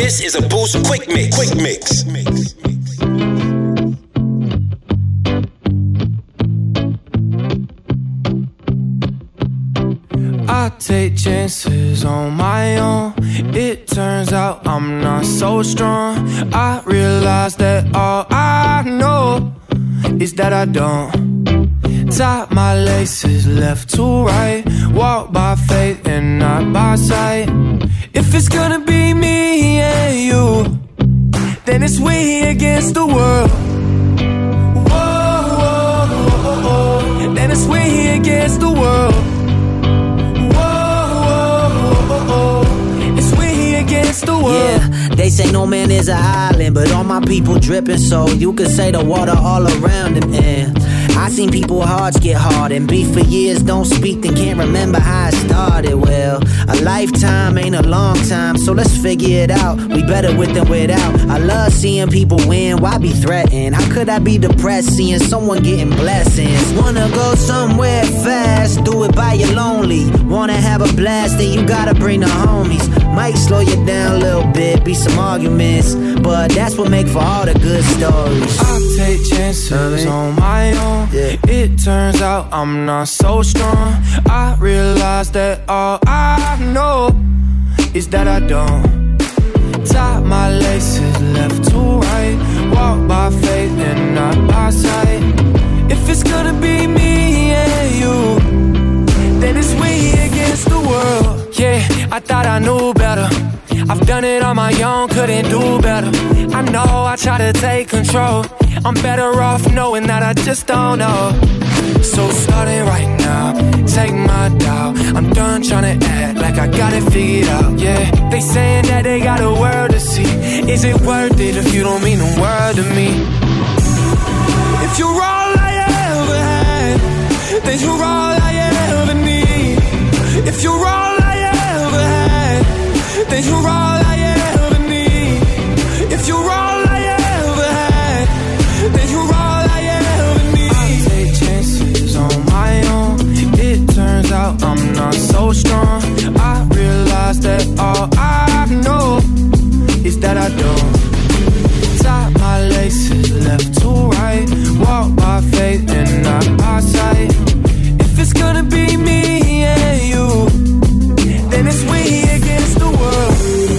This is a Boost Quick Mix. Quick Mix. I take chances on my own. It turns out I'm not so strong. I realize that all I know is that I don't tie my laces left to right. Walk by faith and not by sight. If it's gonna be me and you, then it's we against the world. Whoa, whoa, whoa, whoa. Then it's we against the world. Against the world. Yeah, they say no man is an island, but all my people dripping, so you could say the water all around them. And I seen people hearts get hard and beef for years, don't speak, then can't remember how it started. Well, a lifetime ain't a long time, so let's figure it out. We better with than without. I love seeing people win, why be threatened? How could I be depressed seeing someone getting blessings? Wanna go somewhere fast, do it by your lonely. Wanna have a blast, then you gotta bring the homies. Might slow you down a little bit, be some arguments, but that's what make for all the good stories. I take chances on my own. Yeah. It turns out I'm not so strong. I realize that all I know is that I don't tie my laces left to right. Walk by faith and not by sight. If it's gonna be me and you, then it's we against the world. Yeah, I thought I knew better. I've done it on my own, couldn't do better. I know I try to take control. I'm better off knowing that I just don't know. So starting right now, take my doubt. I'm done trying to act like I got it figured out. Yeah, they saying that they got a world to see. Is it worth it if you don't mean a word to me? If you're all I ever had, then you're all I ever need. If you're all I ever had, then you're all I ever need. If you're all I ever had, then you're all I ever need. I take chances on my own. It turns out I'm not so strong. I realize that all I know is that I don't tie my laces left to right. Walk by faith and not by sight. If it's gonna be me and you, then it's we against the world.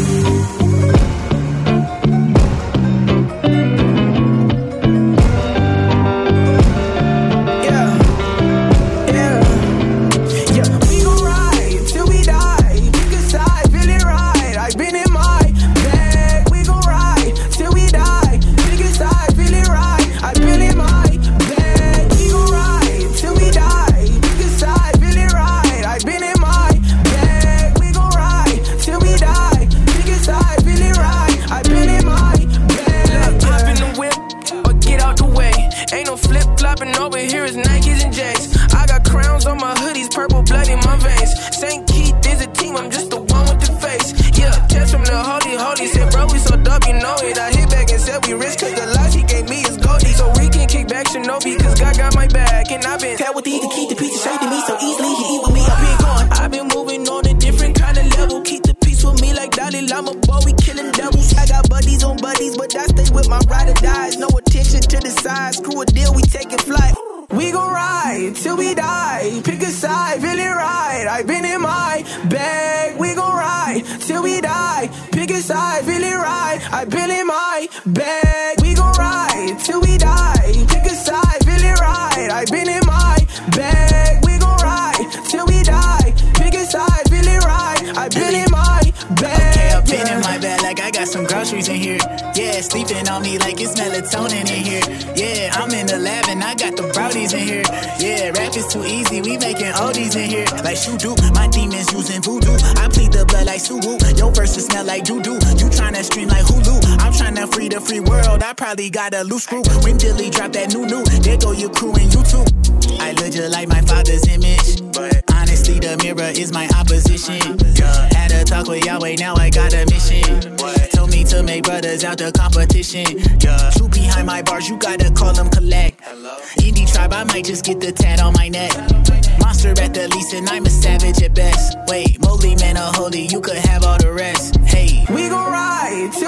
Got a loose screw. When Dilly drop that new, there go your crew and you too. I look just like my father's image, but honestly the mirror is my opposition. Had a talk with Yahweh, now I got a mission. Told me to make brothers out the competition. Shoot behind my bars, you gotta call them collect. Indie tribe, I might just get the tat on my neck. Monster at the least and I'm a savage at best. Wait, Mowgli man a holy, you could have all the rest. Hey, we gon' ride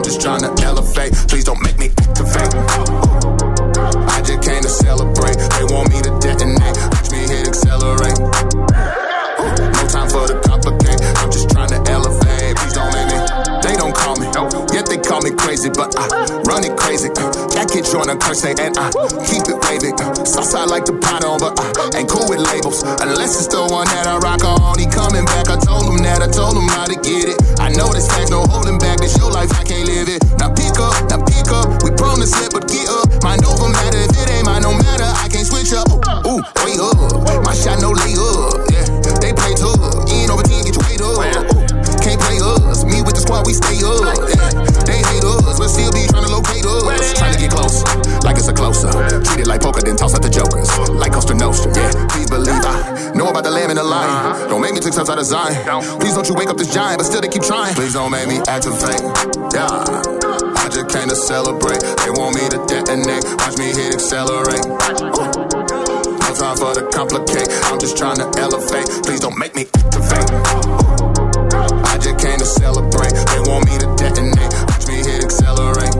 just trying to elevate. Please don't make me activate. I just came to celebrate. They want me to detonate. Watch me hit accelerate. No time for the complicate. I'm just trying to elevate. Please don't make me. They don't call me. Yet they call me crazy, but I run it crazy. That kid join a curse and I keep it waving. Sauce I like to pot on, but I ain't cool with labels. Unless it's the one that I rock on. He coming back. I told him that. I told him how to get it. I know this facts, no holding back. This your life, I can't live it. Now pick up. We prone to slip, but get up. Mind over matter. If it ain't mine, no matter. I can't switch up. Ooh, way up. My shot no lay up. Yeah, they play tough. You ain't over 10, get your weight up. Can't play us. Me with the squad, we stay up. Yeah, they hate us. We'll still be trying to locate us. Trying to get closer, like it's a closer. Treat it like poker, then toss out the jokers. Like Costa Nostra, yeah. Please believe I know about the lamb and the lion. Don't make me take steps out of Zion. Please don't you wake up this giant, but still they keep trying. Please don't make me activate. Yeah, I just came to celebrate. They want me to detonate. Watch me hit accelerate. No time for the complicate. I'm just trying to elevate. Please don't make me activate. I just came to celebrate. They want me to detonate. Watch me hit accelerate.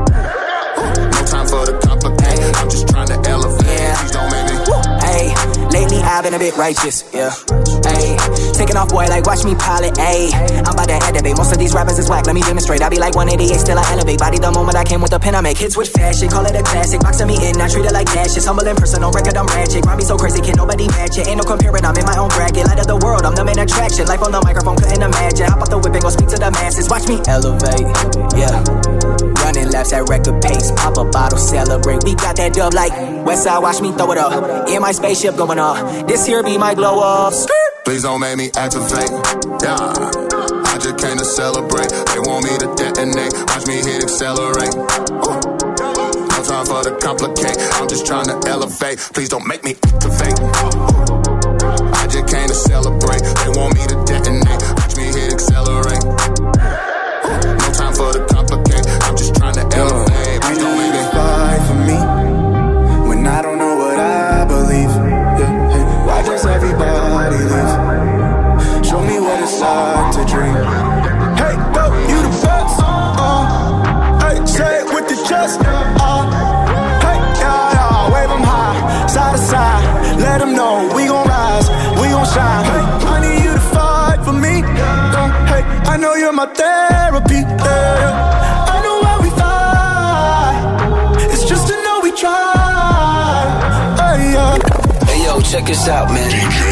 No time for the complicate. I'm just trying to elevate. Please don't make me. Hey, lately I've been a bit righteous. Yeah. Hey, taking off, boy, like watch me pilot. Hey, I'm about to activate. Most of these rappers is whack. Let me demonstrate. I be like 188, still I elevate. Body the moment I came with the pen. I make hits with fashion. Call it a classic. Boxing me in, I treat it like cash. It's humble in person. On record, I'm ratchet. Grind me so crazy, can't nobody match it. Ain't no comparing. I'm in my own bracket. Light of the world, I'm the main attraction. Life on the microphone, couldn't imagine. Hop off the whip and go speak to the masses. Watch me elevate. Yeah. Running laps at record pace. Pop a bottle, celebrate. We got that dub like Westside. Watch me throw it up. In my spaceship going up. This here be my glow up. Please don't make me activate. Yeah, I just came to celebrate. They want me to detonate. Watch me hit accelerate. No time for the complicate. I'm just trying to elevate. Please don't make me activate. I just came to celebrate. They want me to detonate. Watch me hit accelerate. No time for the complicate. I'm just trying to elevate. Please don't make me fight for me when I don't know what I believe. Why does everybody leave? Show me what it's like to dream. Hey, go, you the best. Hey, say it with the chest. Hey, yeah, wave them high, side to side. Let them know we gon' rise, we gon' shine. Hey, I need you to fight for me. Hey, I know you're my therapy. I know why we fight. It's just to know we try. Hey, yo, check this out, man.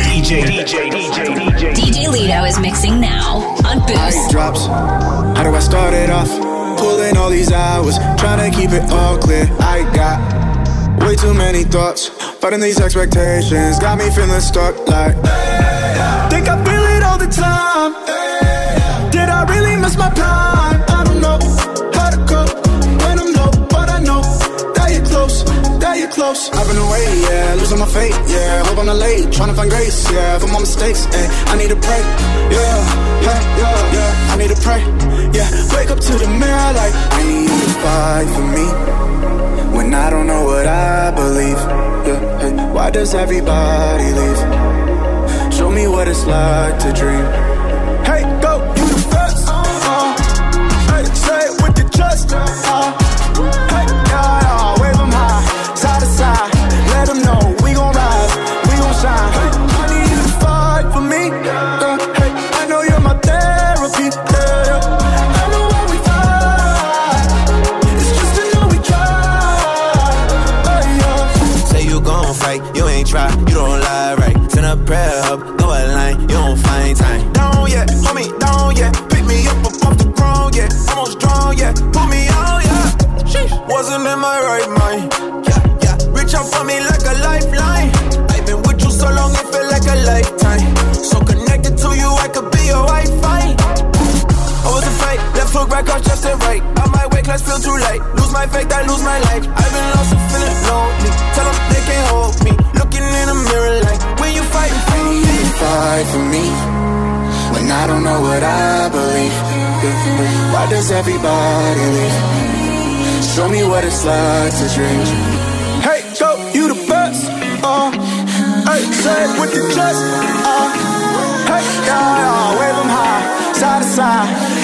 DJ Lito is mixing now on Boost. Drops. How do I start it off? Pulling all these hours, trying to keep it all clear. I got way too many thoughts, fighting these expectations, got me feeling stuck like think I feel it all the time. Did I really miss my prime? I don't know how to cope when I'm low, but I know that you're close, that you're close. I've been away, yeah, losing my faith, yeah. Hope I'm not late, trying to find grace, yeah. For my mistakes, I need to pray, yeah, yeah. I need to pray, yeah. Wake up to the mirror like I need you to fight for me when I don't know what I believe, yeah. Hey, why does everybody leave? Show me what it's like to dream. Hey, go, you the best. Hey, say it with your chest. Hey, yeah, wave them high, side to side. Let them know we gon' rise, we gon' shine. Hey, I need you to fight for me. Hey, I know you're my therapy. I know why we fight. It's just to know we try. Say you gon' fight, you ain't try, you don't lie right. Send a prayer up, go a line, you don't find time. Down yet, homie, down yet. Pick me up off the ground, yeah. Almost drowned, yeah. Put me out, yeah. Sheesh. Wasn't in my right mind. Yeah. Reach out for me like a lifeline. I've been with you so long, it feel like a lifetime. So connected to you, I could be your Wi-Fi. I was a fight, left foot right, cross just and right. On my way, class feel too late. Lose my faith, I lose my life. I've been lost and feeling lonely. Tell them they can't hold me. Looking in the mirror like, when you fighting for me? You fight for me when I don't know what I believe. Why does everybody leave? Show me what it's like to dream. Hey, go, you the best. Hey, say it with your chest. Hey, yeah, wave them high, side to side.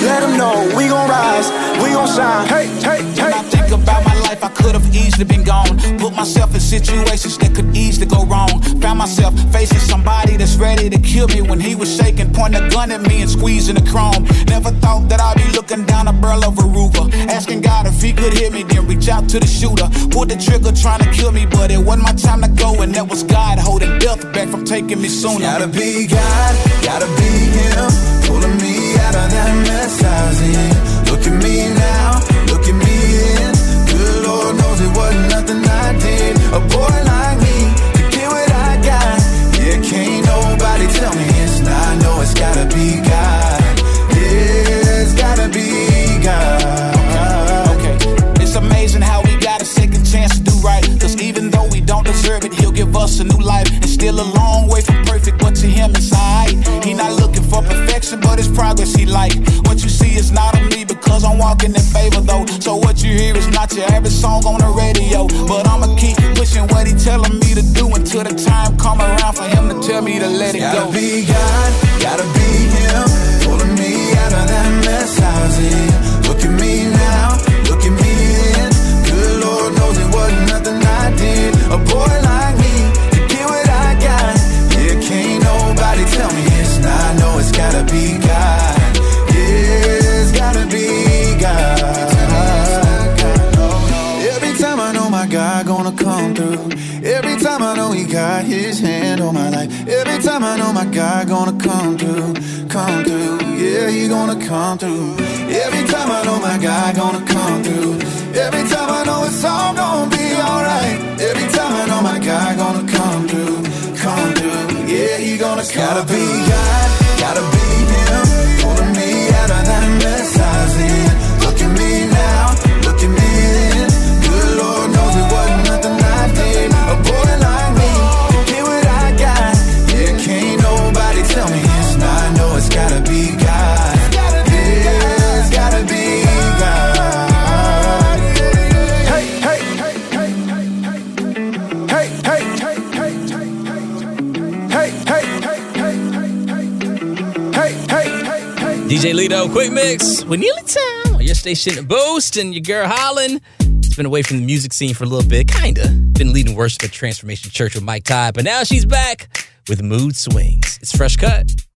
Let them know we gon' rise, we gon' shine. Hey, hey, hey. When I think about my life, I could have easily been gone. Put myself in situations that could easily go wrong. Found myself facing somebody that's ready to kill me when he was shaking, pointing a gun at me and squeezing the chrome. Never thought that I'd be looking down a barrel of a Ruger, asking God if he could hit me, then reach out to the shooter. Pulled the trigger trying to kill me, but it wasn't my time to go, and that was God holding death back from taking me sooner. Gotta be God, gotta be Him, pulling me out of that mess I was in. Look at me now, look at me in. Good Lord knows it wasn't nothing I did. A boy like me to get what I got. Yeah, can't nobody tell me it's not. I know it's gotta be God. Yeah, it's gotta be God. Okay. It's amazing how we got a second chance to do right. Cause even though we don't deserve it, He'll give us a new life. And still a long way from perfect, but to Him it's alright. He not looking for perfection, but it's progress He like. What you see is not on me because I'm walking in favor though. So what you hear is not your average song on the radio. But I'ma keep pushing what He telling me to do until the time come around for Him to tell me to let it go. Gotta be God, gotta be Him, pulling me out of that mess I was in. Look at me now, look at me in. Good Lord knows it wasn't nothing I did. A boy like me to get what I got. Yeah, can't nobody tell me it's not. I know it's gotta be God. Yeah, it's gotta be God. Every time I know my God gonna come through. Every time I know He got His hand on my life. Every time I know my God gonna come through, come through. Yeah, He gonna come through. Every time I know my God gonna come through. Every time I know it's all gonna be alright. Every time I know my God gonna come through, come through. Yeah, He gonna come gotta through. Be God, gotta be Him, pulling me out of that mess I was in. Look at me now, look at me in. Good Lord knows it wasn't nothing I did. A boy like me to get what I got. Yeah, can't nobody tell me it's not. I know it's gotta be God. Yeah, it's gotta be God. Hey, hey, hey, hey, hey, hey, hey, hey, hey, hey, hey, hey. DJ Lito, Quick Mix. We're nearly time on your station, Boost, and your girl Holland. It's been away from the music scene for a little bit, kinda. Been leading worship at Transformation Church with Mike Todd, but now she's back with Mood Swings. It's Fresh Cut.